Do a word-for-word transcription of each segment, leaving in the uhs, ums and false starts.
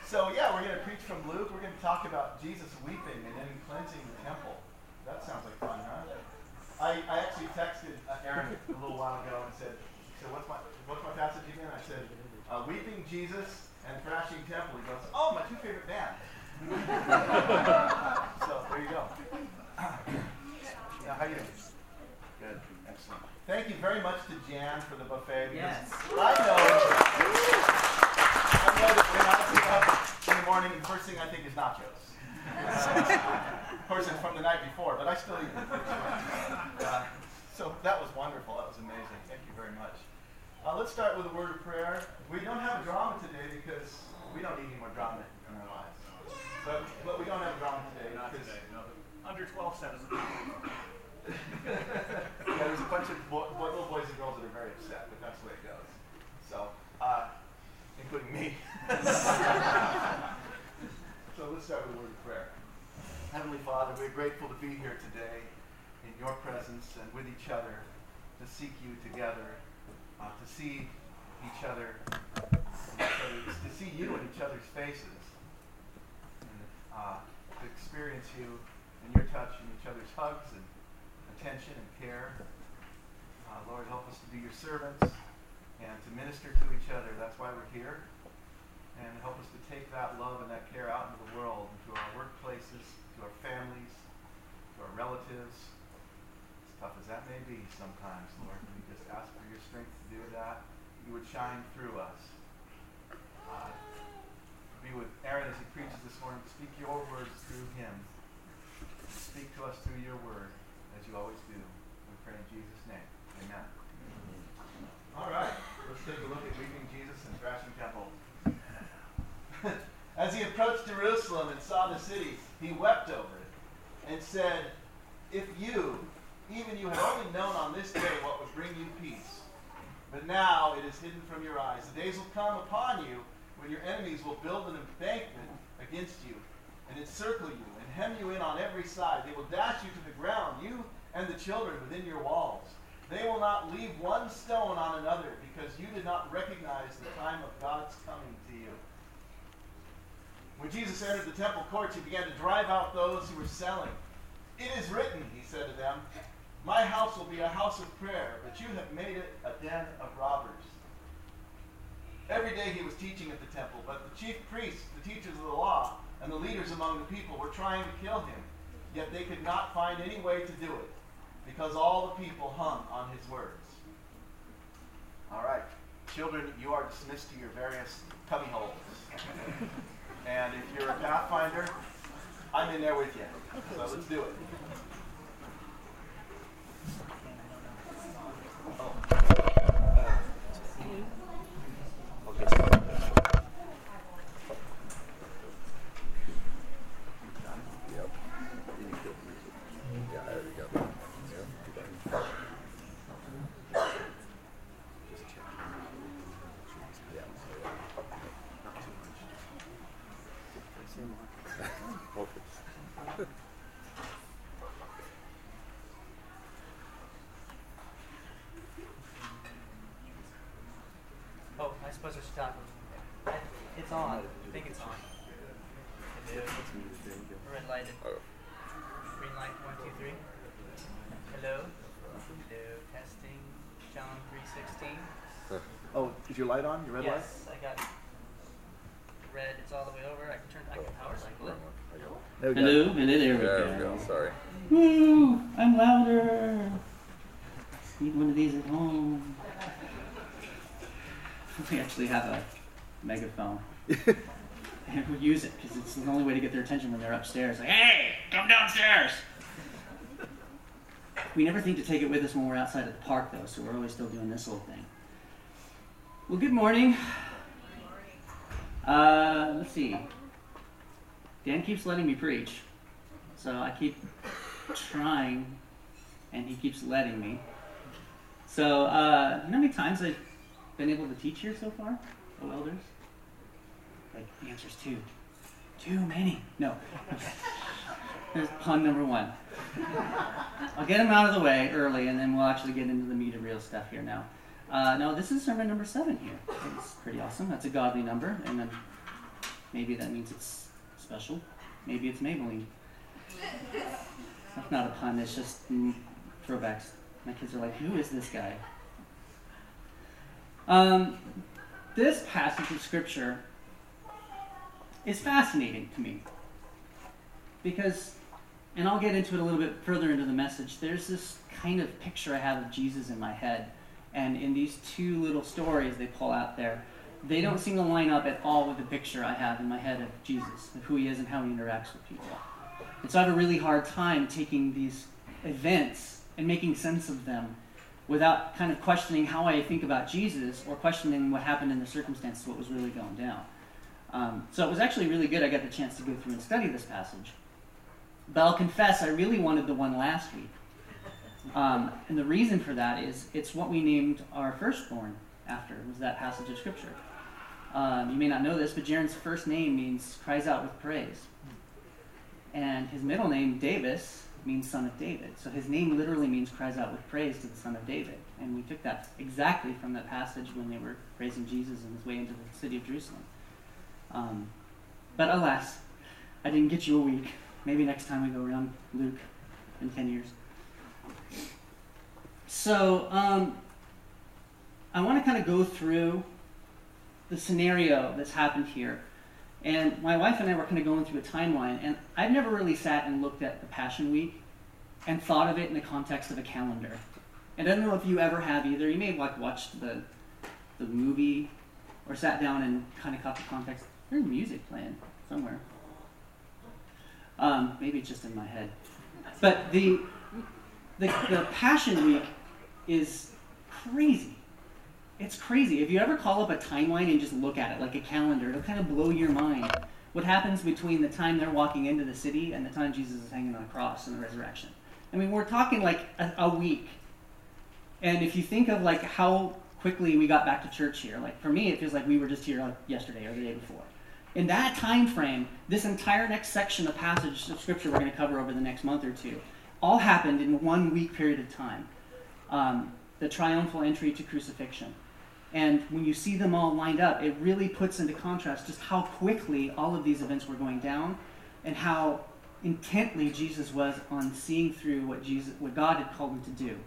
So yeah, we're going to preach from Luke. We're going to talk about Jesus weeping and then cleansing the temple. That sounds like fun, huh? I, I actually texted uh, Aaron a little while ago and said, so what's my what's my passage again? I said, uh, weeping Jesus and thrashing temple. He goes, oh, my two favorite bands. So there you go. Yeah, how you doing? Good, excellent. Thank you very much to Jan for the buffet. Yes. I know. I know that when I wake up in the morning, the first thing I think is nachos. Uh, of course, it's from the night before, but I still eat them. Uh, so that was wonderful. That was amazing. Thank you very much. Uh, let's start with a word of prayer. We don't have a drama today because we don't need any more drama in our lives. But, but we don't have a drama today. Not because today. No. Under twelve says yeah, there's a bunch of bo- bo- little boys and girls that are very upset, but that's the way it goes. So, uh, including me. So let's start with a word of prayer. Heavenly Father, we're grateful to be here today in your presence and with each other to seek you together, uh, to see each other, to see you in each other's faces, and uh, to experience you and your touch and each other's hugs and attention and care. Uh, Lord, help us to be your servants and to minister to each other. That's why we're here. And help us to take that love and that care out into the world, into our workplaces, to our families, to our relatives. As tough as that may be sometimes, Lord, we just ask for your strength to do that. You would shine through us. Uh, be with Aaron as he preaches this morning. Speak your words through him. Speak to us through your word, as you always do. We pray in Jesus' name. Amen. All right. Let's take a look at weeping Jesus and thrashing temple. As he approached Jerusalem and saw the city, he wept over it and said, if you, even you, had only known on this day what would bring you peace, but now it is hidden from your eyes. The days will come upon you when your enemies will build an embankment against you and encircle you and hem you in on every side. They will dash you to the ground, you and the children within your walls. They will not leave one stone on another because you did not recognize the time of God's coming to you. When Jesus entered the temple courts, he began to drive out those who were selling. It is written, he said to them, my house will be a house of prayer, but you have made it a den of robbers. Every day he was teaching at the temple, but the chief priests, the teachers of the law, and the leaders among the people were trying to kill him, yet they could not find any way to do it, because all the people hung on his words. All right, children, you are dismissed to your various cubby holes. And if you're a Pathfinder, I'm in there with you. So let's do it. Oh. Oh, I suppose I should talk. It's on. I think it's on. It is. Red lighted. Green light, one, two, three. Hello. Hello. Testing. John three sixteen. Oh, is your light on? Your red light? Yes, I got red. It's all the way over. I can turn. I can power cycle it. There we go. Hello, and there we There go. we go, sorry. Woo! I'm louder. Need one of these at home. We actually have a megaphone. And we use it because it's the only way to get their attention when they're upstairs. Like, hey, come downstairs! We never think to take it with us when we're outside at the park, though, so we're always still doing this little thing. Well, good morning. Uh, let's see. Dan keeps letting me preach, so I keep trying, and he keeps letting me. So, uh, you know how many times I've been able to teach here so far, oh elders? Like, the answer's two. Too many. No. There's pun number one. I'll get him out of the way early, and then we'll actually get into the meat of real stuff here now. Uh, no, this is sermon number seven here. It's pretty awesome. That's a godly number, and I'm Maybe that means it's special. Maybe it's Maybelline. That's not a pun, it's just mm, throwbacks. My kids are like, who is this guy? Um, this passage of Scripture is fascinating to me. Because, and I'll get into it a little bit further into the message, there's this kind of picture I have of Jesus in my head. And in these two little stories they pull out there, they don't seem to line up at all with the picture I have in my head of Jesus, of who he is and how he interacts with people. And so I have a really hard time taking these events and making sense of them without kind of questioning how I think about Jesus or questioning what happened in the circumstances, what was really going down. Um, so it was actually really good I got the chance to go through and study this passage. But I'll confess, I really wanted the one last week. Um, and the reason for that is it's what we named our firstborn after, was that passage of Scripture. Um, you may not know this, but Jaren's first name means cries out with praise. And his middle name, Davis, means son of David. So his name literally means cries out with praise to the son of David. And we took that exactly from that passage when they were praising Jesus on his way into the city of Jerusalem. Um, but alas, I didn't get you a week. Maybe next time we go around Luke in ten years. So, um, I want to kind of go through the scenario that's happened here. And my wife and I were kind of going through a timeline, and I've never really sat and looked at the Passion Week and thought of it in the context of a calendar. And I don't know if you ever have either. You may have like watched the the movie or sat down and kind of caught the context. There's music playing somewhere. Um, maybe it's just in my head. But the, the the Passion Week is crazy. It's crazy. If you ever call up a timeline and just look at it like a calendar, it'll kind of blow your mind. What happens between the time they're walking into the city and the time Jesus is hanging on a cross in the resurrection? I mean, we're talking like a, a week. And if you think of like how quickly we got back to church here, like for me, it feels like we were just here like yesterday or the day before. In that time frame, this entire next section of passage of Scripture we're going to cover over the next month or two all happened in one week period of time. Um, the triumphal entry to crucifixion. And when you see them all lined up, it really puts into contrast just how quickly all of these events were going down and how intently Jesus was on seeing through what Jesus, what God had called him to do.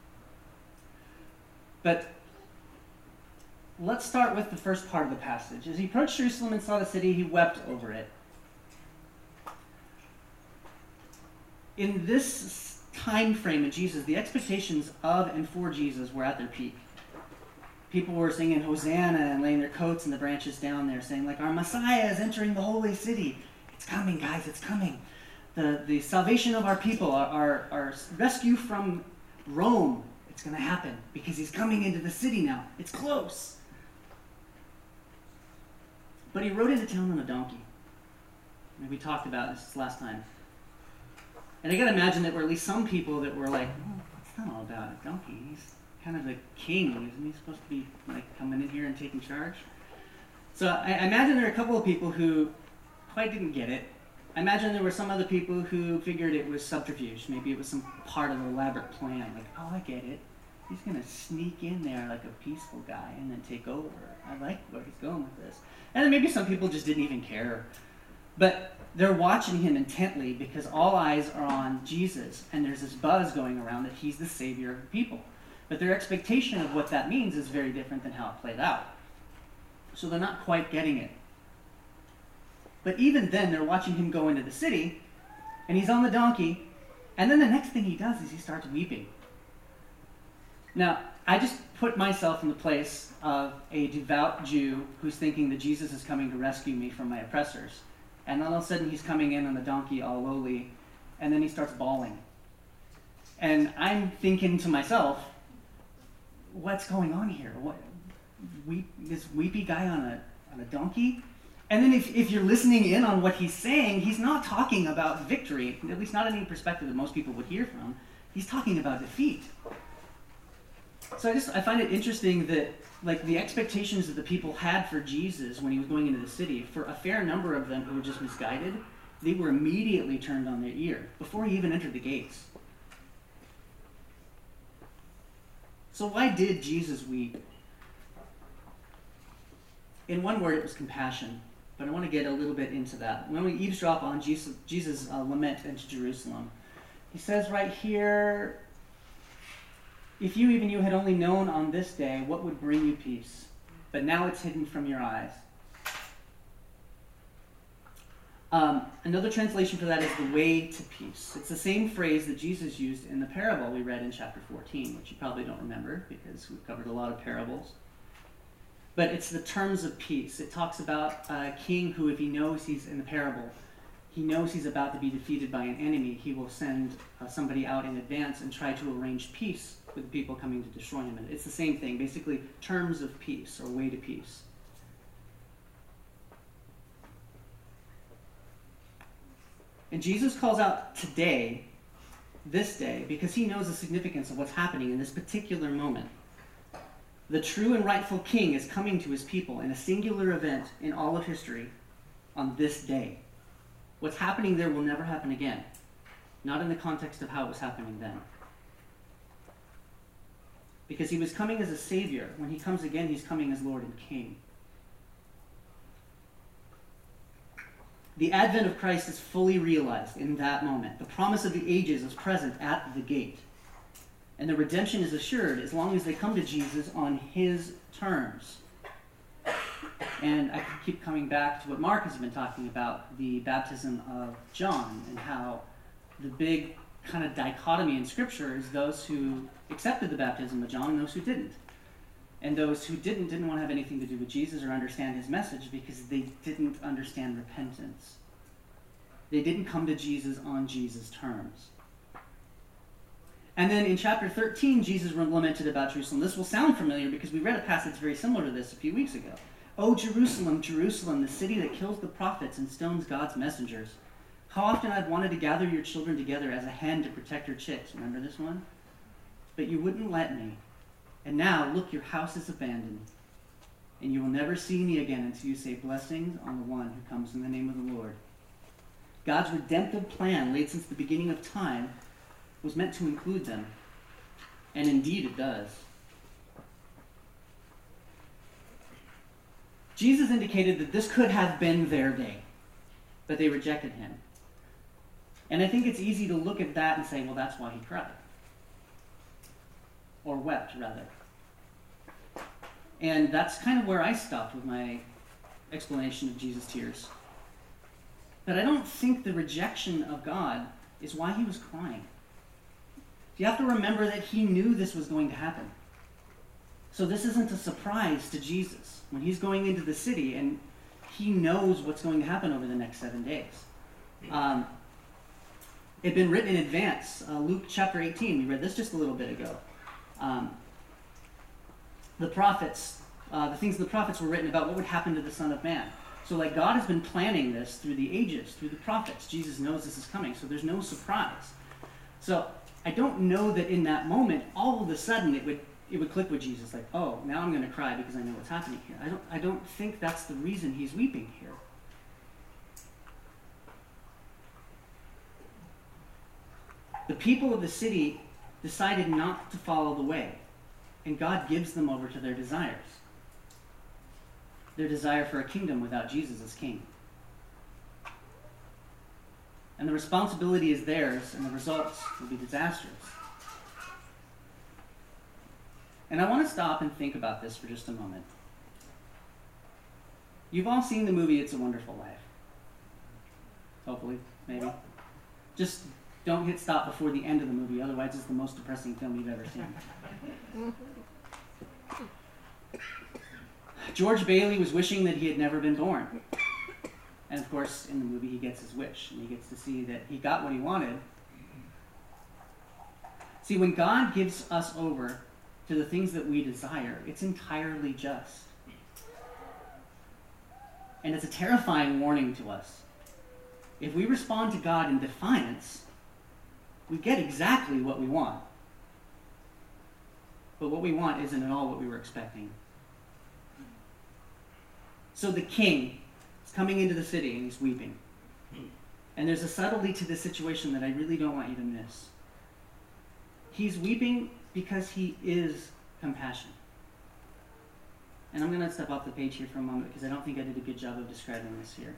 But let's start with the first part of the passage. As he approached Jerusalem and saw the city, he wept over it. In this time frame of Jesus, the expectations of and for Jesus were at their peak. People were singing Hosanna and laying their coats in the branches down there, saying, like, our Messiah is entering the holy city. It's coming, guys, it's coming. The, the salvation of our people, our, our, our rescue from Rome, it's going to happen because he's coming into the city now. It's close. But he rode into town on a donkey. And we talked about this last time. And I got to imagine that there were at least some people that were like, oh, it's not all about a donkey. He's kind of the king. Isn't he supposed to be like coming in here and taking charge? So I, I imagine there are a couple of people who quite didn't get it. I imagine there were some other people who figured it was subterfuge. Maybe it was some part of an elaborate plan. Like, oh, I get it. He's going to sneak in there like a peaceful guy and then take over. I like where he's going with this. And then maybe some people just didn't even care. But they're watching him intently because all eyes are on Jesus. And there's this buzz going around that he's the savior of the people. But their expectation of what that means is very different than how it played out. So they're not quite getting it. But even then, they're watching him go into the city, and he's on the donkey, and then the next thing he does is he starts weeping. Now, I just put myself in the place of a devout Jew who's thinking that Jesus is coming to rescue me from my oppressors. And all of a sudden, he's coming in on the donkey all lowly, and then he starts bawling. And I'm thinking to myself, what's going on here? What, weep, this weepy guy on a on a donkey? And then if, if you're listening in on what he's saying, he's not talking about victory, at least not in any perspective that most people would hear from. He's talking about defeat. So I just I find it interesting that like the expectations that the people had for Jesus when he was going into the city, for a fair number of them who were just misguided, they were immediately turned on their ear before he even entered the gates. So why did Jesus weep? In one word, it was compassion. but I want to get a little bit into that. When we eavesdrop on Jesus' Jesus, uh, lament into Jerusalem, he says right here, if you, even you, had only known on this day what would bring you peace, but now it's hidden from your eyes. Um, another translation for that is the way to peace. It's the same phrase that Jesus used in the parable we read in chapter fourteen, which you probably don't remember because we've covered a lot of parables. But it's the terms of peace. It talks about a king who, if he knows he's in the parable, he knows he's about to be defeated by an enemy, he will send uh, somebody out in advance and try to arrange peace with the people coming to destroy him. And it's the same thing, basically terms of peace or way to peace. And Jesus calls out today, this day, because he knows the significance of what's happening in this particular moment. The true and rightful king is coming to his people in a singular event in all of history on this day. What's happening there will never happen again. Not in the context of how it was happening then. Because he was coming as a savior. When he comes again, he's coming as Lord and King. The advent of Christ is fully realized in that moment. The promise of the ages is present at the gate. And the redemption is assured as long as they come to Jesus on his terms. And I can keep coming back to what Mark has been talking about, the baptism of John, and how the big kind of dichotomy in Scripture is those who accepted the baptism of John and those who didn't. And those who didn't didn't want to have anything to do with Jesus or understand his message because they didn't understand repentance. They didn't come to Jesus on Jesus' terms. And then in chapter thirteen, Jesus lamented about Jerusalem. This will sound familiar because we read a passage very similar to this a few weeks ago. "O Jerusalem, Jerusalem, the city that kills the prophets and stones God's messengers. How often I've wanted to gather your children together as a hen to protect her chicks." Remember this one? "But you wouldn't let me. And now, look, your house is abandoned. And you will never see me again until you say blessings on the one who comes in the name of the Lord." God's redemptive plan, laid since the beginning of time, was meant to include them. And indeed it does. Jesus indicated that this could have been their day, but they rejected him. And I think it's easy to look at that and say, well, that's why he cried. Or wept, rather. And that's kind of where I stopped with my explanation of Jesus' tears. But I don't think the rejection of God is why he was crying. You have to remember that he knew this was going to happen. So this isn't a surprise to Jesus when he's going into the city and he knows what's going to happen over the next seven days. Um, it had been written in advance. Uh, Luke chapter eighteen, we read this just a little bit ago. Um, the prophets, uh, the things of the prophets were written about what would happen to the Son of Man. So like God has been planning this through the ages, through the prophets. Jesus knows this is coming, so there's no surprise. So I don't know that in that moment, all of a sudden it would it would click with Jesus, like, oh, now I'm going to cry because I know what's happening here. I don't I don't think that's the reason he's weeping here. The people of the city decided not to follow the way, and God gives them over to their desires. Their desire for a kingdom without Jesus as king. And the responsibility is theirs, and the results will be disastrous. And I want to stop and think about this for just a moment. You've all seen the movie It's a Wonderful Life. Hopefully, maybe. Just don't hit stop before the end of the movie, otherwise it's the most depressing film you've ever seen. George Bailey was wishing that he had never been born. And of course, in the movie, he gets his wish, and he gets to see that he got what he wanted. See, when God gives us over to the things that we desire, it's entirely just. And it's a terrifying warning to us. If we respond to God in defiance, we get exactly what we want. But what we want isn't at all what we were expecting. So the king is coming into the city and he's weeping. And there's a subtlety to this situation that I really don't want you to miss. He's weeping because he is compassionate. And I'm going to step off the page here for a moment because I don't think I did a good job of describing this here.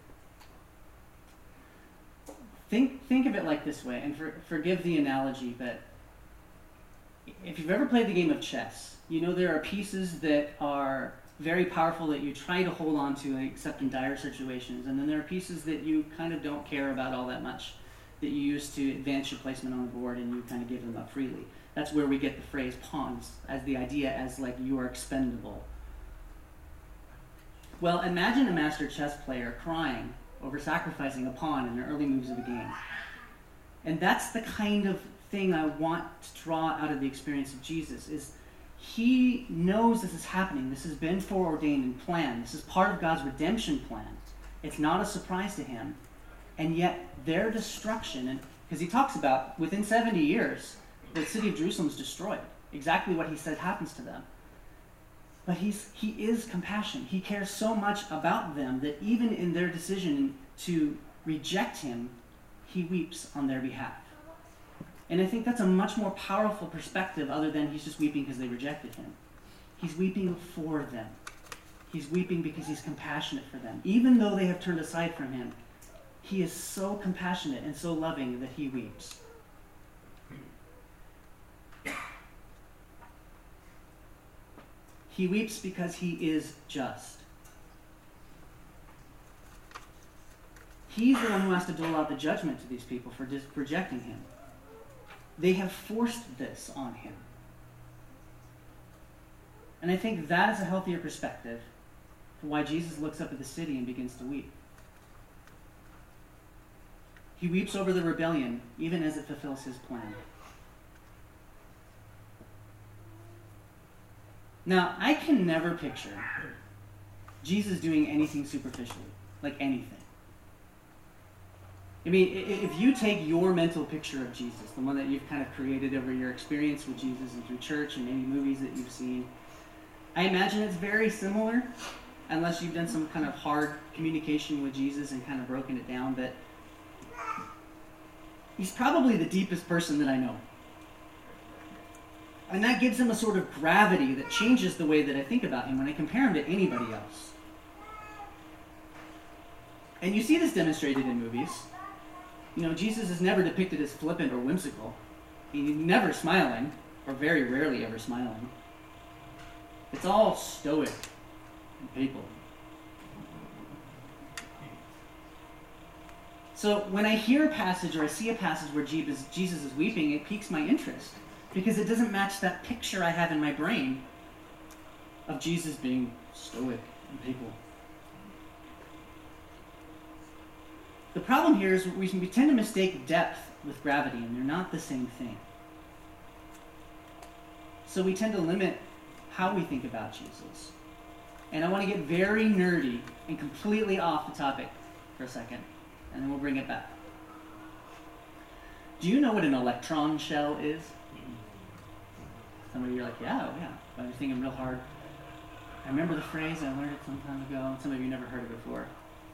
Think, think of it like this way, and for, forgive the analogy, but if you've ever played the game of chess, you know there are pieces that are very powerful that you try to hold on to except in dire situations, and then there are pieces that you kind of don't care about all that much, that you use to advance your placement on the board and you kind of give them up freely. That's where we get the phrase pawns, as the idea as like you are expendable. Well, imagine a master chess player crying over sacrificing a pawn in the early moves of the game. And that's the kind of thing I want to draw out of the experience of Jesus, is he knows this is happening. This has been foreordained and planned. This is part of God's redemption plan. It's not a surprise to him. And yet their destruction, and because he talks about within seventy years, the city of Jerusalem is destroyed. Exactly what he said happens to them. But he's, he is compassionate. He cares so much about them that even in their decision to reject him, he weeps on their behalf. And I think that's a much more powerful perspective other than he's just weeping because they rejected him. He's weeping for them. He's weeping because he's compassionate for them. Even though they have turned aside from him, he is so compassionate and so loving that he weeps. He weeps because he is just. He's the one who has to dole out the judgment to these people for dis- rejecting him. They have forced this on him. And I think that is a healthier perspective for why Jesus looks up at the city and begins to weep. He weeps over the rebellion, even as it fulfills his plan. Now, I can never picture Jesus doing anything superficially, like anything. I mean, if you take your mental picture of Jesus, the one that you've kind of created over your experience with Jesus and through church and maybe movies that you've seen, I imagine it's very similar, unless you've done some kind of hard communication with Jesus and kind of broken it down, but he's probably the deepest person that I know. And that gives him a sort of gravity that changes the way that I think about him when I compare him to anybody else. And you see this demonstrated in movies. You know, Jesus is never depicted as flippant or whimsical. He's never smiling, or very rarely ever smiling. It's all stoic and papal. So when I hear a passage or I see a passage where Jesus is weeping, it piques my interest, because it doesn't match that picture I have in my brain of Jesus being stoic and papal. The problem here is we, we tend to mistake depth with gravity, and they're not the same thing. So we tend to limit how we think about Jesus. And I want to get very nerdy and completely off the topic for a second, and then we'll bring it back. Do you know what an electron shell is? Some of you are like, yeah, oh, yeah. But you're thinking real hard. I remember the phrase, I learned it some time ago. Some of you never heard it before.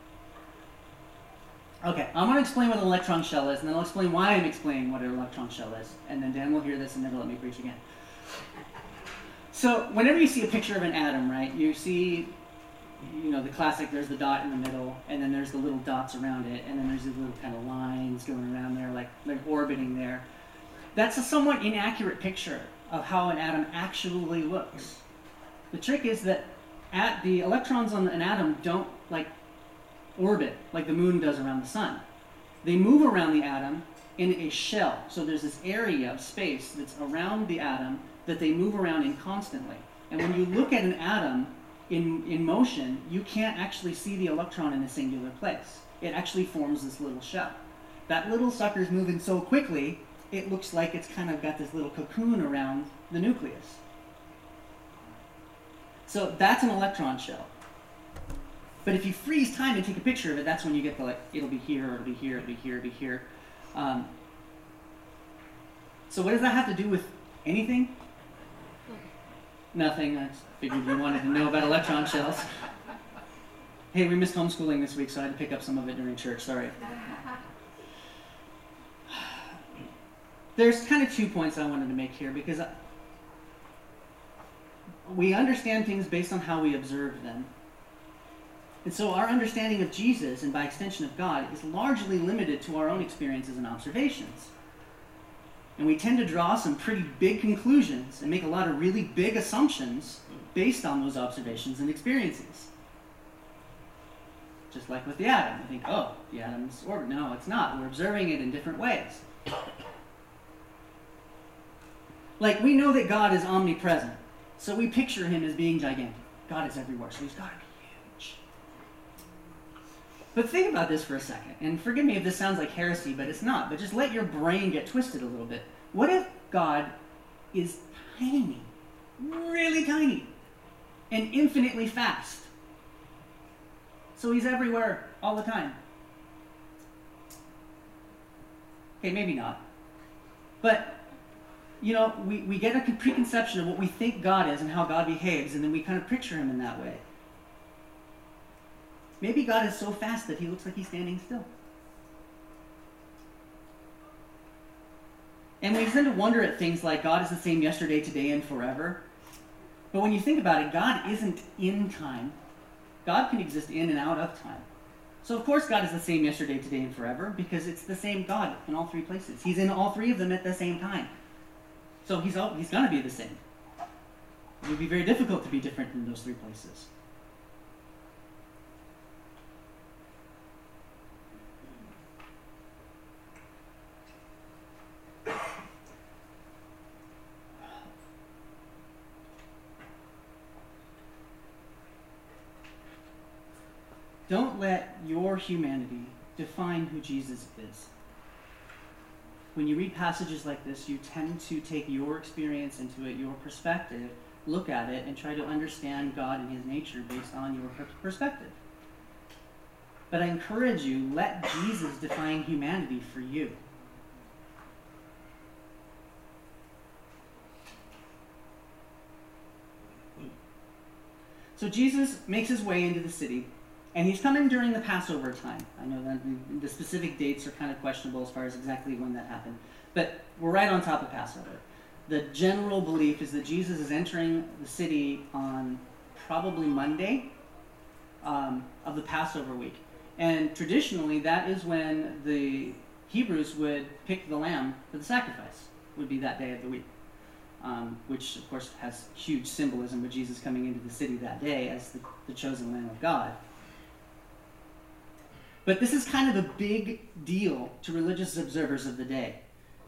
Okay, I'm going to explain what an electron shell is, and then I'll explain why I'm explaining what an electron shell is. And then Dan will hear this and never let me preach again. So, whenever you see a picture of an atom, right, you see, you know, the classic, there's the dot in the middle, and then there's the little dots around it, and then there's these little kind of lines going around there, like, like orbiting there. That's a somewhat inaccurate picture of how an atom actually looks. The trick is that at the electrons on an atom don't, like, orbit like the moon does around the sun. They move around the atom in a shell. So there's this area of space that's around the atom that they move around in constantly. And when you look at an atom in, in motion, you can't actually see the electron in a singular place. It actually forms this little shell. That little sucker's moving so quickly, it looks like it's kind of got this little cocoon around the nucleus. So that's an electron shell. But if you freeze time and take a picture of it, that's when you get the, like, it'll be here, or it'll be here, it'll be here, it'll be here. Um, so what does that have to do with anything? Nothing. I just figured you wanted to know about electron shells. Hey, we missed homeschooling this week, so I had to pick up some of it during church. Sorry. There's kind of two points I wanted to make here, because I, we understand things based on how we observe them. And so our understanding of Jesus, and by extension of God, is largely limited to our own experiences and observations. And we tend to draw some pretty big conclusions and make a lot of really big assumptions based on those observations and experiences. Just like with the atom. We think, oh, the atom's orbit. No, it's not. We're observing it in different ways. Like, we know that God is omnipresent, so we picture him as being gigantic. God is everywhere, so he's got to be huge. But think about this for a second, and forgive me if this sounds like heresy, but it's not. But just let your brain get twisted a little bit. What if God is tiny, really tiny, and infinitely fast? So he's everywhere all the time. Okay, maybe not. But, you know, we, we get a preconception of what we think God is and how God behaves, and then we kind of picture him in that way. Maybe God is so fast that he looks like he's standing still. And we tend to wonder at things like God is the same yesterday, today, and forever. But when you think about it, God isn't in time. God can exist in and out of time. So of course God is the same yesterday, today, and forever, because it's the same God in all three places. He's in all three of them at the same time. So he's, all, he's going to be the same. It would be very difficult to be different in those three places. Don't let your humanity define who Jesus is. When you read passages like this, you tend to take your experience into it, your perspective, look at it, and try to understand God and his nature based on your perspective. But I encourage you, let Jesus define humanity for you. So Jesus makes his way into the city. And he's coming during the Passover time. I know that the specific dates are kind of questionable as far as exactly when that happened. But we're right on top of Passover. The general belief is that Jesus is entering the city on probably Monday um, of the Passover week. And traditionally, that is when the Hebrews would pick the lamb for the sacrifice. Would be that day of the week. Um, which, of course, has huge symbolism with Jesus coming into the city that day as the, the chosen Lamb of God. But this is kind of a big deal to religious observers of the day.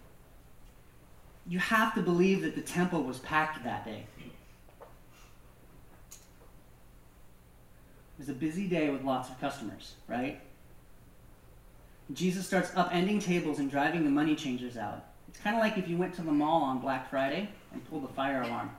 You have to believe that the temple was packed that day. It was a busy day with lots of customers, right? Jesus starts upending tables and driving the money changers out. It's kind of like if you went to the mall on Black Friday and pulled the fire alarm.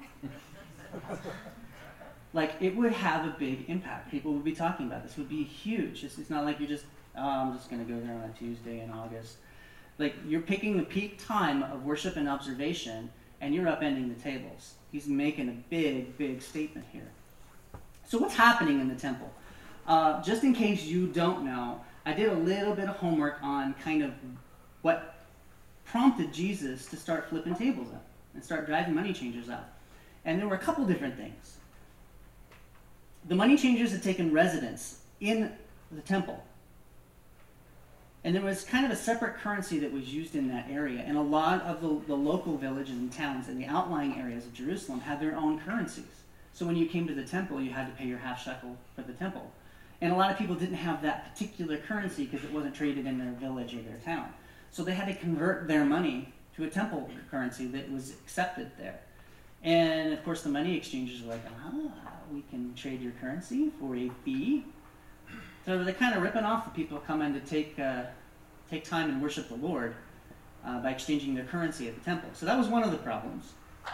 Like, it would have a big impact. People would be talking about this. It would be huge. It's, it's not like you're just, oh, I'm just going to go there on a Tuesday in August. Like, you're picking the peak time of worship and observation, and you're upending the tables. He's making a big, big statement here. So what's happening in the temple? Uh, just in case you don't know, I did a little bit of homework on kind of what prompted Jesus to start flipping tables up and start driving money changers out. And there were a couple different things. The money changers had taken residence in the temple. And there was kind of a separate currency that was used in that area. And a lot of the, the local villages and towns in the outlying areas of Jerusalem had their own currencies. So when you came to the temple, you had to pay your half shekel for the temple. And a lot of people didn't have that particular currency because it wasn't traded in their village or their town. So they had to convert their money to a temple currency that was accepted there. And of course the money exchangers were like, ah, we can trade your currency for a fee. So they're kind of ripping off the people coming to take uh, take time and worship the Lord uh, by exchanging their currency at the temple. So that was one of the problems.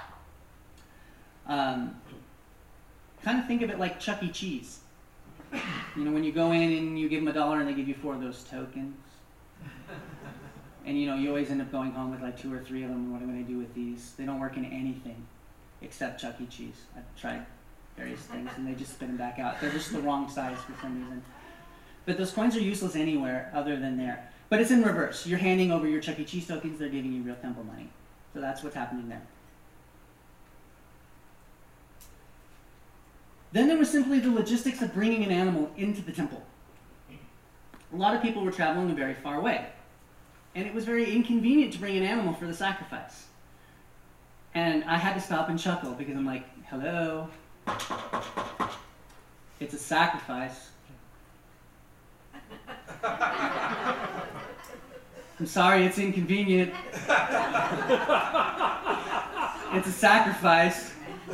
Um, kind of think of it like Chuck E. Cheese. You know, when you go in and you give them a dollar and they give you four of those tokens. And you know, you always end up going home with like two or three of them. What am I going to do with these? They don't work in anything except Chuck E. Cheese. I've tried various things and they just spit them back out. They're just the wrong size for some reason. But those coins are useless anywhere other than there. But it's in reverse. You're handing over your Chuck E. Cheese tokens, they're giving you real temple money. So that's what's happening there. Then there was simply the logistics of bringing an animal into the temple. A lot of people were traveling a very far way, and it was very inconvenient to bring an animal for the sacrifice. And I had to stop and chuckle because I'm like, hello, it's a sacrifice. I'm sorry, it's inconvenient. It's a sacrifice.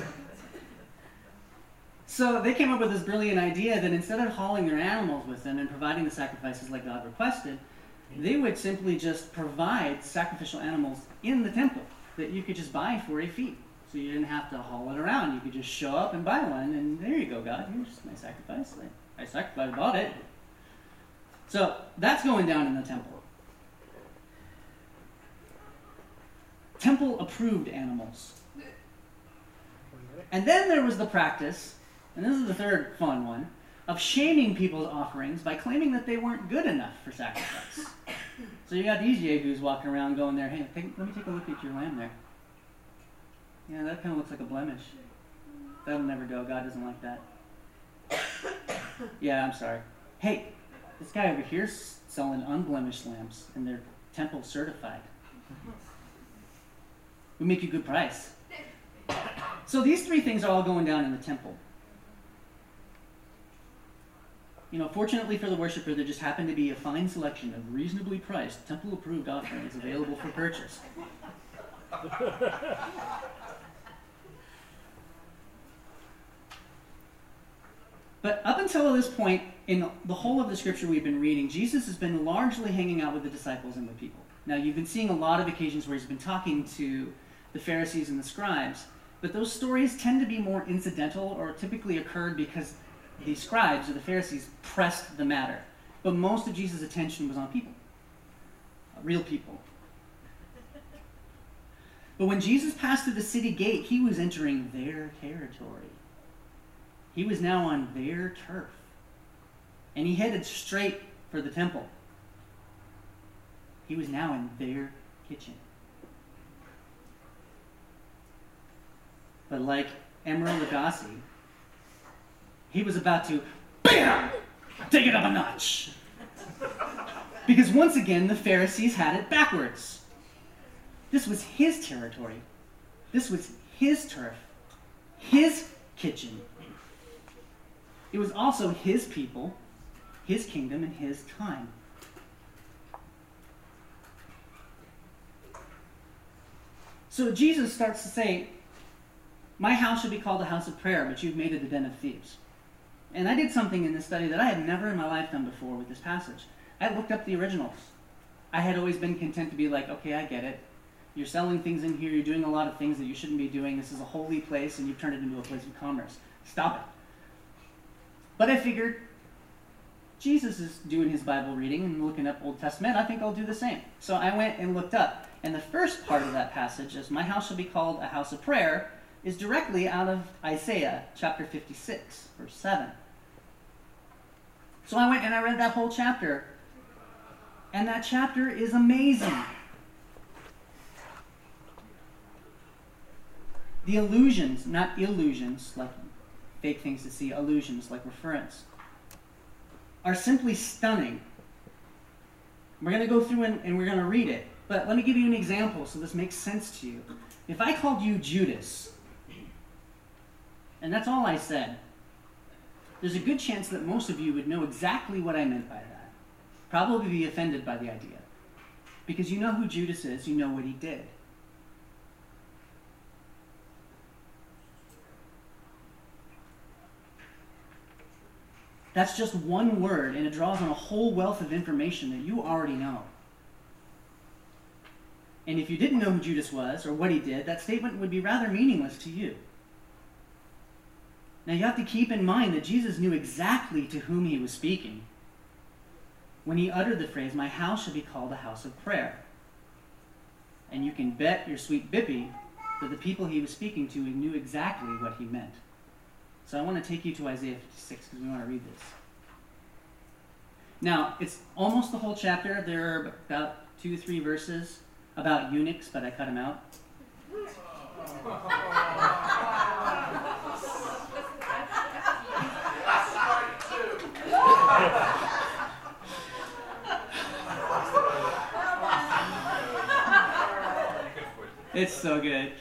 So they came up with this brilliant idea that instead of hauling their animals with them and providing the sacrifices like God requested, they would simply just provide sacrificial animals in the temple that you could just buy for a fee. So you didn't have to haul it around. You could just show up and buy one, and there you go, God. Here's my sacrifice. I, I sacrificed, bought it. So that's going down in the temple. Temple-approved animals. And then there was the practice, and this is the third fun one, of shaming people's offerings by claiming that they weren't good enough for sacrifice. So you got these yahoos walking around going there, hey, take, let me take a look at your lamb there. Yeah, that kind of looks like a blemish. That'll never go. God doesn't like that. Yeah, I'm sorry. Hey, this guy over here's selling unblemished lambs, and they're temple certified. We make you a good price. So these three things are all going down in the temple. You know, fortunately for the worshiper, there just happened to be a fine selection of reasonably priced, temple-approved offerings available for purchase. But up until this point, in the whole of the scripture we've been reading, Jesus has been largely hanging out with the disciples and the people. Now, you've been seeing a lot of occasions where he's been talking to the Pharisees and the scribes, but those stories tend to be more incidental or typically occurred because the scribes or the Pharisees pressed the matter. But most of Jesus' attention was on people, real people. But when Jesus passed through the city gate, he was entering their territory. He was now on their turf. And he headed straight for the temple. He was now in their kitchen. But like Emeril Lagasse, he was about to, BAM! Take it up a notch. Because once again, the Pharisees had it backwards. This was his territory. This was his turf. His kitchen. It was also his people, his kingdom, and his time. So Jesus starts to say, my house should be called a house of prayer, but you've made it a den of thieves. And I did something in this study that I had never in my life done before with this passage. I looked up the originals. I had always been content to be like, okay, I get it. You're selling things in here. You're doing a lot of things that you shouldn't be doing. This is a holy place, and you've turned it into a place of commerce. Stop it. But I figured, Jesus is doing his Bible reading and looking up Old Testament. I think I'll do the same. So I went and looked up. And the first part of that passage is, my house shall be called a house of prayer, is directly out of Isaiah chapter fifty-six, verse seven. So I went and I read that whole chapter. And that chapter is amazing. The allusions, not illusions, like fake things to see, allusions, like reference, are simply stunning. We're going to go through and, and we're going to read it. But let me give you an example so this makes sense to you. If I called you Judas, and that's all I said, there's a good chance that most of you would know exactly what I meant by that. Probably be offended by the idea. Because you know who Judas is, you know what he did. That's just one word, and it draws on a whole wealth of information that you already know. And if you didn't know who Judas was, or what he did, that statement would be rather meaningless to you. Now you have to keep in mind that Jesus knew exactly to whom he was speaking when he uttered the phrase, my house shall be called a house of prayer. And you can bet your sweet bippy that the people he was speaking to knew exactly what he meant. So I want to take you to Isaiah fifty-six because we want to read this. Now, it's almost the whole chapter. There are about two, three verses about eunuchs, but I cut them out. It's so good.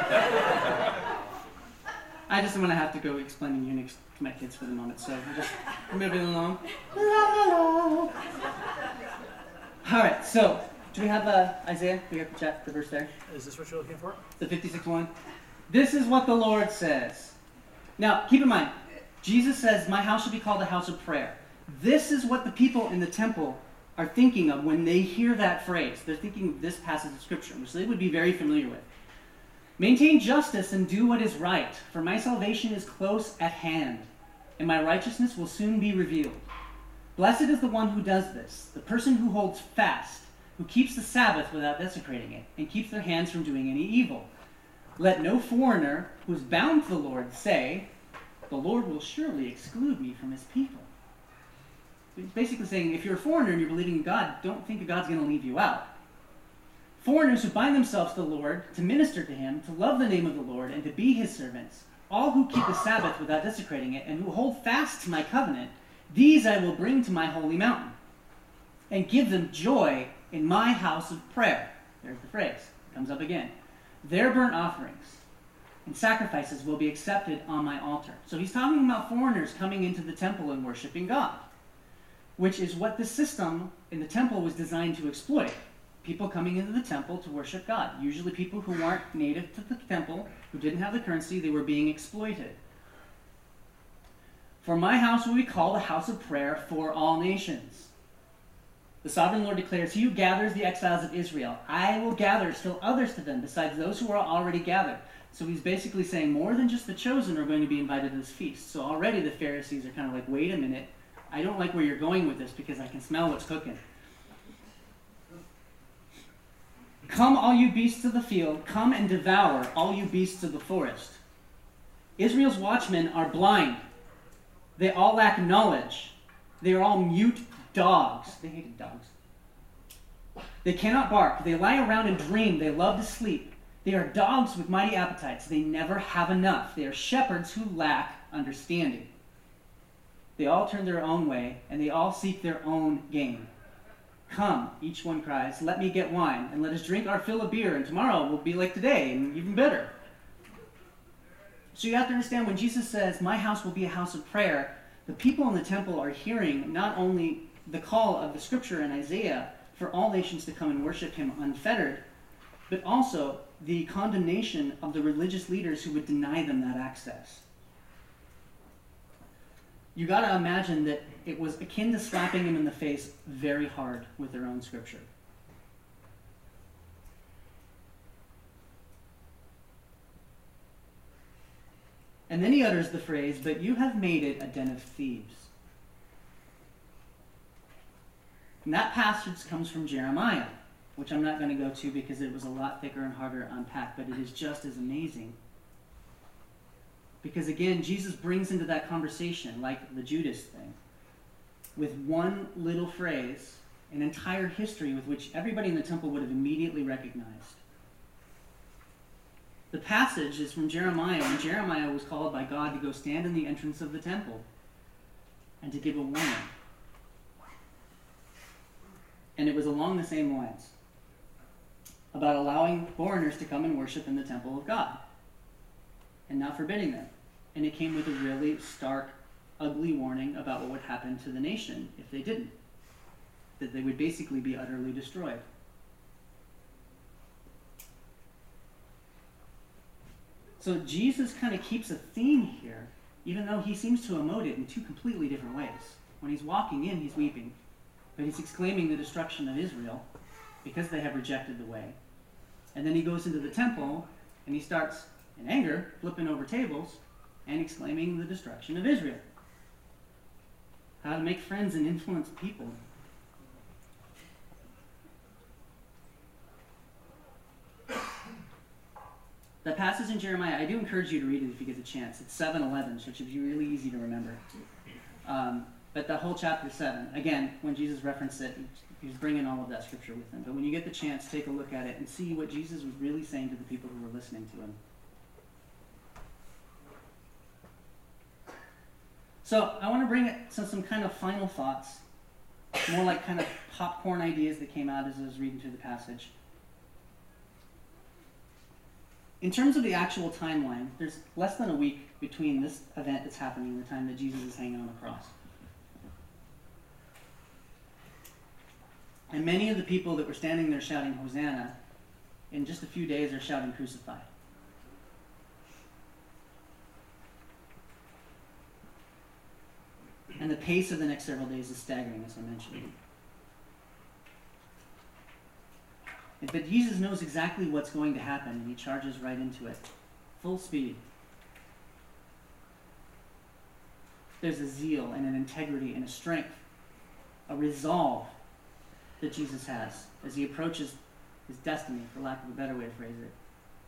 I just want to have to go explaining Unix to my kids for the moment, so we're just moving along. La, la, la. All right, so do we have uh, Isaiah? We have the chat, the verse there. Is this what you're looking for? The fifty-sixth one. This is what the Lord says. Now, keep in mind, Jesus says, my house shall be called a house of prayer. This is what the people in the temple are thinking of when they hear that phrase. They're thinking of this passage of Scripture, which they would be very familiar with. Maintain justice and do what is right, for my salvation is close at hand, and my righteousness will soon be revealed. Blessed is the one who does this, the person who holds fast, who keeps the Sabbath without desecrating it, and keeps their hands from doing any evil. Let no foreigner who is bound to the Lord say, the Lord will surely exclude me from his people. He's basically saying, if you're a foreigner and you're believing in God, don't think that God's going to leave you out. Foreigners who bind themselves to the Lord, to minister to him, to love the name of the Lord, and to be his servants, all who keep the Sabbath without desecrating it, and who hold fast to my covenant, these I will bring to my holy mountain, and give them joy in my house of prayer. There's the phrase. It comes up again. Their burnt offerings and sacrifices will be accepted on my altar. So he's talking about foreigners coming into the temple and worshiping God, which is what the system in the temple was designed to exploit. People coming into the temple to worship God. Usually people who weren't native to the temple, who didn't have the currency, they were being exploited. For my house will be called a house of prayer for all nations. The sovereign Lord declares, he who gathers the exiles of Israel, I will gather still others to them, besides those who are already gathered. So he's basically saying more than just the chosen are going to be invited to this feast. So already the Pharisees are kind of like, wait a minute, I don't like where you're going with this because I can smell what's cooking. Come, all you beasts of the field, come and devour all you beasts of the forest. Israel's watchmen are blind. They all lack knowledge. They are all mute dogs. They hated dogs. They cannot bark. They lie around and dream. They love to sleep. They are dogs with mighty appetites. They never have enough. They are shepherds who lack understanding. They all turn their own way, and they all seek their own gain. Come, each one cries, let me get wine, and let us drink our fill of beer, and tomorrow will be like today, and even better. So you have to understand, when Jesus says, my house will be a house of prayer, the people in the temple are hearing not only the call of the scripture in Isaiah for all nations to come and worship him unfettered, but also the condemnation of the religious leaders who would deny them that access. You got to imagine that it was akin to slapping him in the face very hard with their own scripture. And then he utters the phrase, but you have made it a den of thieves. And that passage comes from Jeremiah, which I'm not going to go to because it was a lot thicker and harder to unpack, but it is just as amazing. Because again, Jesus brings into that conversation, like the Judas thing, with one little phrase, an entire history with which everybody in the temple would have immediately recognized. The passage is from Jeremiah, and Jeremiah was called by God to go stand in the entrance of the temple and to give a warning. And it was along the same lines, about allowing foreigners to come and worship in the temple of God and not forbidding them. And it came with a really stark, ugly warning about what would happen to the nation if they didn't. That they would basically be utterly destroyed. So Jesus kind of keeps a theme here, even though he seems to emote it in two completely different ways. When he's walking in, he's weeping, but he's exclaiming the destruction of Israel because they have rejected the way. And then he goes into the temple, and he starts, in anger, flipping over tables and exclaiming the destruction of Israel. How to make friends and influence people. The passage in Jeremiah, I do encourage you to read it if you get the chance. It's seven eleven, so it should be really easy to remember. Um, but the whole chapter seven, again, when Jesus referenced it, he was bringing all of that scripture with him. But when you get the chance, take a look at it and see what Jesus was really saying to the people who were listening to him. So I want to bring some, some kind of final thoughts, more like kind of popcorn ideas that came out as I was reading through the passage. in terms of the actual timeline, there's less than a week between this event that's happening and the time that Jesus is hanging on the cross. And many of the people that were standing there shouting Hosanna, in just a few days are shouting crucify. And the pace of the next several days is staggering, as I mentioned. But Jesus knows exactly what's going to happen, and he charges right into it. Full speed. There's a zeal and an integrity and a strength, a resolve that Jesus has as he approaches his destiny, for lack of a better way to phrase it.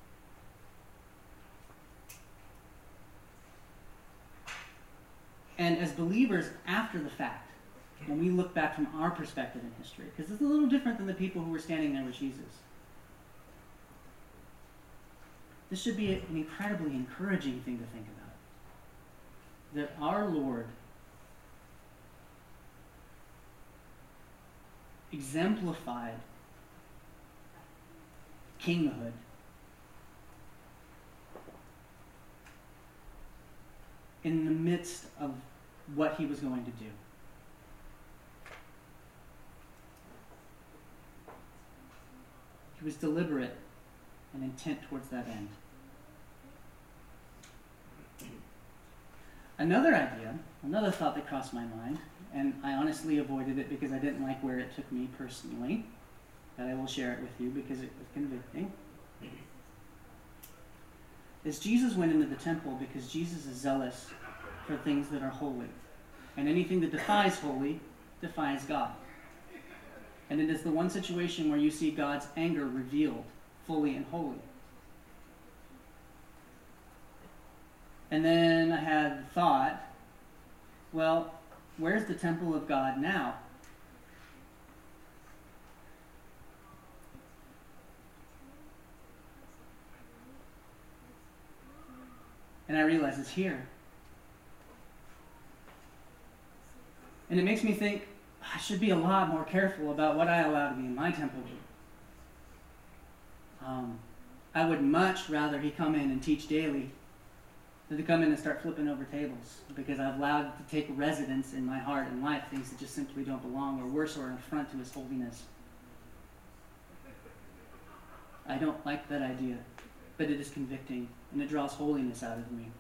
And as believers after the fact, when we look back from our perspective in history, because it's a little different than the people who were standing there with Jesus, this should be an incredibly encouraging thing to think about. That our Lord exemplified kinghood in the midst of what he was going to do. He was deliberate and intent towards that end. Another idea, another thought that crossed my mind, and I honestly avoided it because I didn't like where it took me personally, but I will share it with you because it was convicting, is Jesus went into the temple because Jesus is zealous for things that are holy. And anything that defies holy defies God. And it is the one situation where you see God's anger revealed fully and wholly. And then I had the thought, well, where's the temple of God now? And I realize it's here. And it makes me think, I should be a lot more careful about what I allow to be in my temple. Um, I would much rather he come in and teach daily than to come in and start flipping over tables, because I've allowed to take residence in my heart and life things that just simply don't belong, or worse, are an affront to his holiness. I don't like that idea, but it is convicting, and it draws holiness out of me.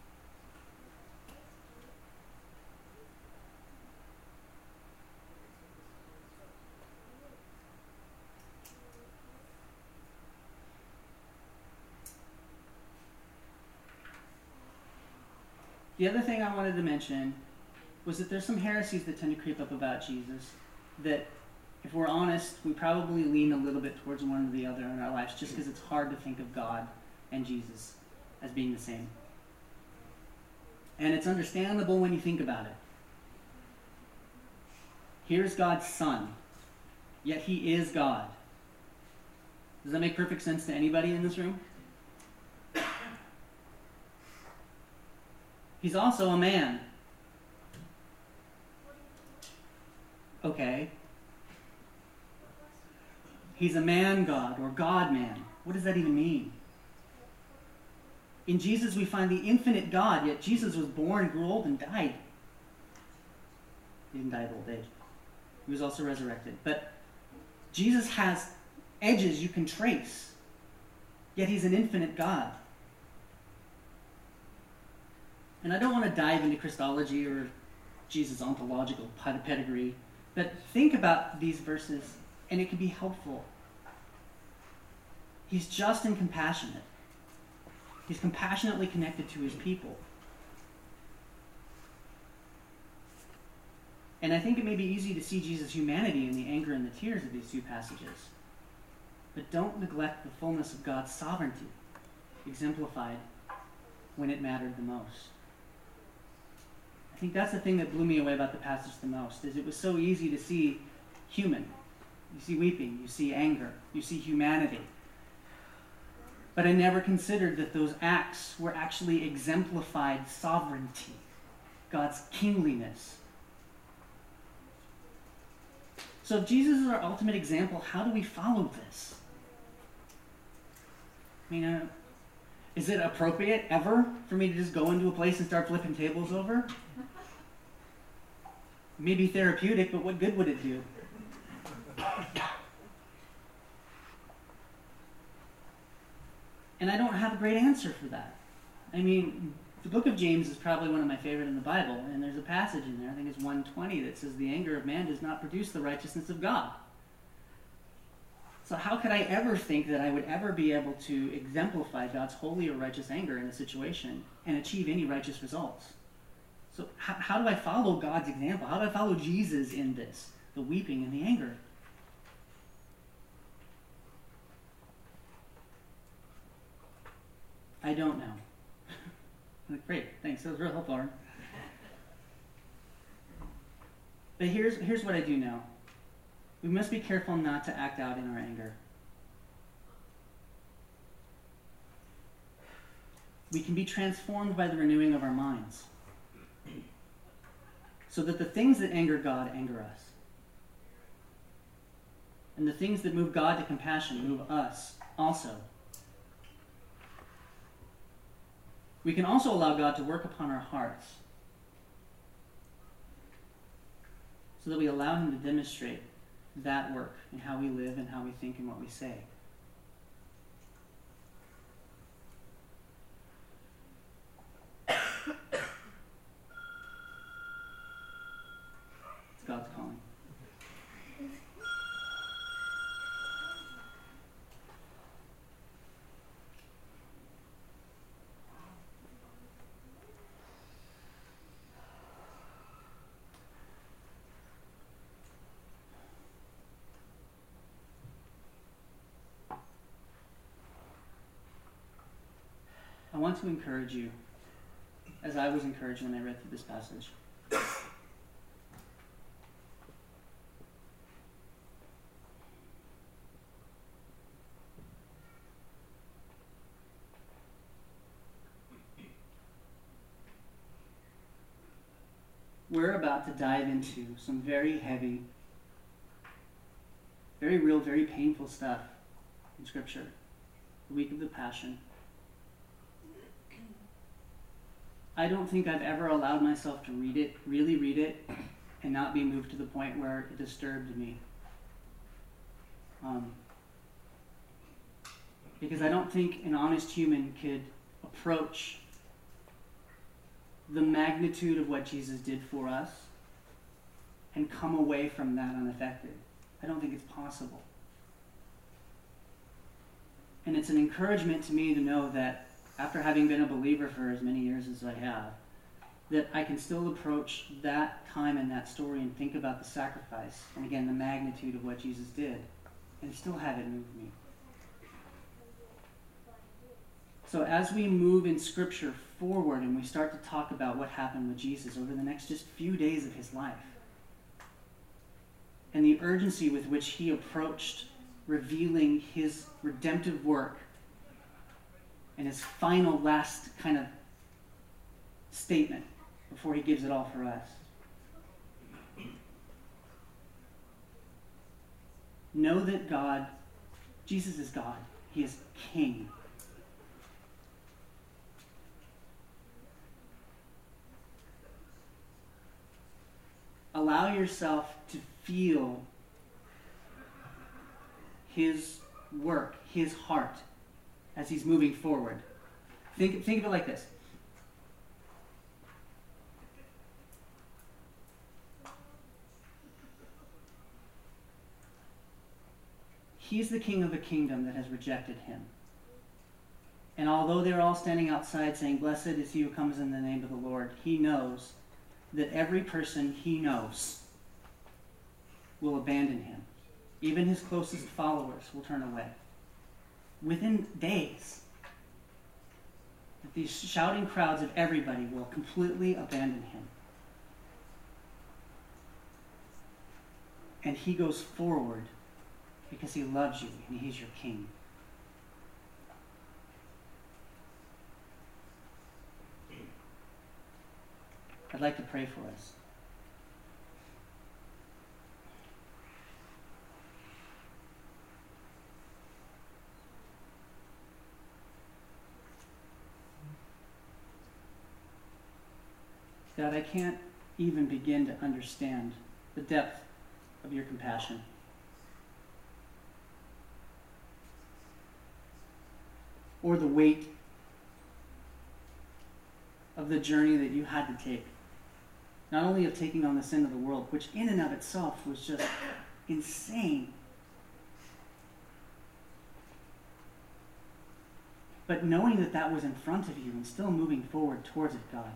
The other thing I wanted to mention was that there's some heresies that tend to creep up about Jesus that, if we're honest, we probably lean a little bit towards one or the other in our lives just because it's hard to think of God and Jesus as being the same. And it's understandable when you think about it. Here's God's Son, yet he is God. Does that make perfect sense to anybody in this room? He's also a man. Okay. He's a man God, or God man. What does that even mean? In Jesus we find the infinite God, yet Jesus was born, grew old, and died. He didn't die of old age. He was also resurrected. But Jesus has edges you can trace, yet he's an infinite God. And I don't want to dive into Christology or Jesus' ontological pedigree, but think about these verses, and it can be helpful. He's just and compassionate. He's compassionately connected to his people. And I think it may be easy to see Jesus' humanity in the anger and the tears of these two passages. But don't neglect the fullness of God's sovereignty, exemplified when it mattered the most. I think that's the thing that blew me away about the passage the most, is it was so easy to see human. You see weeping, you see anger, you see humanity. But I never considered that those acts were actually exemplified sovereignty, God's kingliness. So if Jesus is our ultimate example, how do we follow this? I mean, uh, Is it appropriate ever for me to just go into a place and start flipping tables over? Maybe therapeutic, but what good would it do? And I don't have a great answer for that. I mean, the book of James is probably one of my favorite in the Bible, and there's a passage in there, I think it's one twenty, that says the anger of man does not produce the righteousness of God. So how could I ever think that I would ever be able to exemplify God's holy or righteous anger in a situation and achieve any righteous results? So how, how do I follow God's example? How do I follow Jesus in this, the weeping and the anger? I don't know. Great, thanks. That was real helpful, Aaron. But here's, here's what I do know. We must be careful not to act out in our anger. We can be transformed by the renewing of our minds, so that the things that anger God anger us. And the things that move God to compassion move us also. We can also allow God to work upon our hearts, so that we allow him to demonstrate that work in how we live and how we think and what we say. It's God's calling. I want to encourage you, as I was encouraged when I read through this passage. We're about to dive into some very heavy, very real, very painful stuff in Scripture. The week of the Passion. I don't think I've ever allowed myself to read it, really read it, and not be moved to the point where it disturbed me. Um, because I don't think an honest human could approach the magnitude of what Jesus did for us and come away from that unaffected. I don't think it's possible. And it's an encouragement to me to know that after having been a believer for as many years as I have, that I can still approach that time and that story and think about the sacrifice and, again, the magnitude of what Jesus did, and still have it move me. So as we move in Scripture forward and we start to talk about what happened with Jesus over the next just few days of his life, and the urgency with which he approached revealing his redemptive work and his final last kind of statement before he gives it all for us. Know that God, Jesus is God. He is King. Allow yourself to feel his work, his heart, as he's moving forward. Think, think of it like this. He's the king of a kingdom that has rejected him. And although they're all standing outside saying, "Blessed is he who comes in the name of the Lord," he knows that every person he knows will abandon him. Even his closest followers will turn away. Within days, that these shouting crowds of everybody will completely abandon him. And he goes forward because he loves you and he's your king. I'd like to pray for us. God, I can't even begin to understand the depth of your compassion. Or the weight of the journey that you had to take. Not only of taking on the sin of the world, which in and of itself was just insane, but knowing that that was in front of you and still moving forward towards it, God.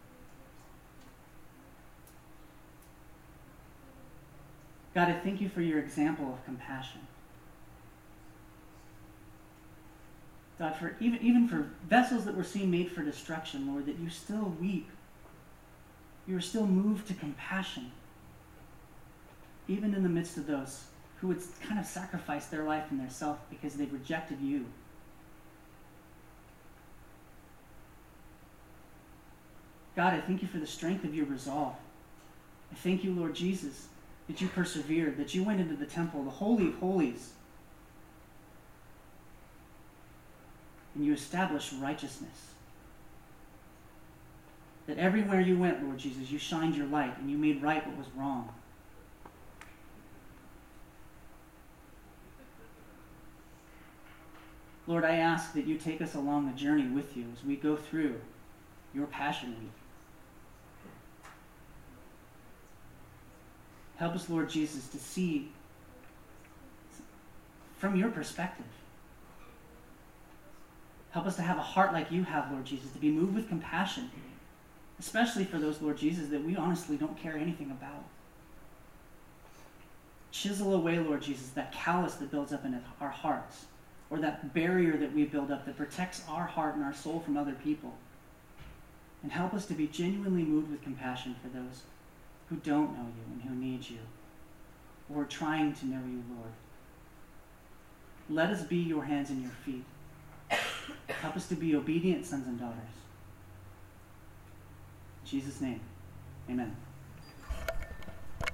God, I thank you for your example of compassion. God, for even, even for vessels that were seen made for destruction, Lord, that you still weep. You are still moved to compassion, even in the midst of those who would kind of sacrifice their life and their self because they rejected you. God, I thank you for the strength of your resolve. I thank you, Lord Jesus, that you persevered, that you went into the temple, the Holy of Holies, and you established righteousness. That everywhere you went, Lord Jesus, you shined your light and you made right what was wrong. Lord, I ask that you take us along the journey with you as we go through your Passion Week. Help us, Lord Jesus, to see from your perspective. Help us to have a heart like you have, Lord Jesus, to be moved with compassion, especially for those, Lord Jesus, that we honestly don't care anything about. Chisel away, Lord Jesus, that callous that builds up in our hearts, or that barrier that we build up that protects our heart and our soul from other people. And help us to be genuinely moved with compassion for those who don't know you and who need you, or are trying to know you, Lord. Let us be your hands and your feet. Help us to be obedient sons and daughters. In Jesus' name, amen.